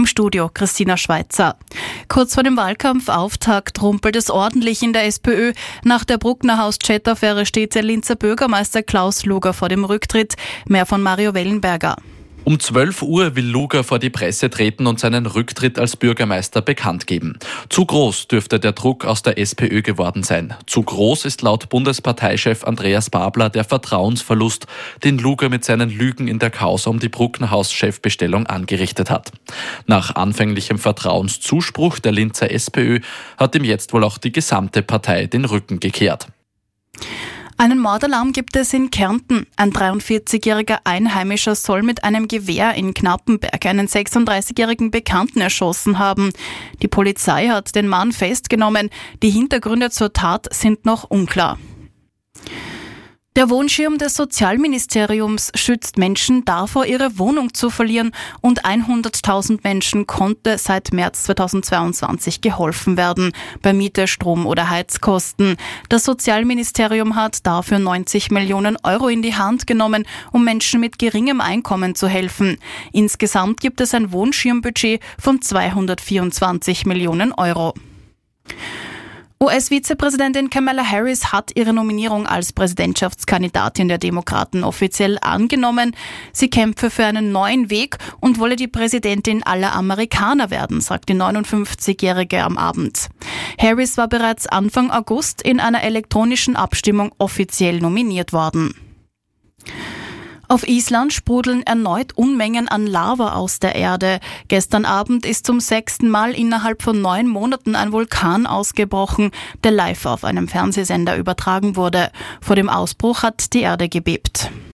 Studio Christina Schweizer. Kurz vor dem Wahlkampfauftakt rumpelt es ordentlich in der SPÖ. Nach der Brucknerhaus-Chat-Affäre steht der Linzer Bürgermeister Klaus Luger vor dem Rücktritt. Mehr von Mario Wellenberger. Um 12 Uhr will Luger vor die Presse treten und seinen Rücktritt als Bürgermeister bekannt geben. Zu groß dürfte der Druck aus der SPÖ geworden sein. Zu groß ist laut Bundesparteichef Andreas Babler der Vertrauensverlust, den Luger mit seinen Lügen in der Causa um die Brucknerhaus-Chefbestellung angerichtet hat. Nach anfänglichem Vertrauenszuspruch der Linzer SPÖ hat ihm jetzt wohl auch die gesamte Partei den Rücken gekehrt. Einen Mordalarm gibt es in Kärnten. Ein 43-jähriger Einheimischer soll mit einem Gewehr in Knappenberg einen 36-jährigen Bekannten erschossen haben. Die Polizei hat den Mann festgenommen. Die Hintergründe zur Tat sind noch unklar. Der Wohnschirm des Sozialministeriums schützt Menschen davor, ihre Wohnung zu verlieren, und 100.000 Menschen konnte seit März 2022 geholfen werden bei Miete, Strom oder Heizkosten. Das Sozialministerium hat dafür 90 Millionen Euro in die Hand genommen, um Menschen mit geringem Einkommen zu helfen. Insgesamt gibt es ein Wohnschirmbudget von 224 Millionen Euro. US-Vizepräsidentin Kamala Harris hat ihre Nominierung als Präsidentschaftskandidatin der Demokraten offiziell angenommen. Sie kämpfe für einen neuen Weg und wolle die Präsidentin aller Amerikaner werden, sagt die 59-Jährige am Abend. Harris war bereits Anfang August in einer elektronischen Abstimmung offiziell nominiert worden. Auf Island sprudeln erneut Unmengen an Lava aus der Erde. Gestern Abend ist zum 6. Mal innerhalb von 9 Monaten ein Vulkan ausgebrochen, der live auf einem Fernsehsender übertragen wurde. Vor dem Ausbruch hat die Erde gebebt.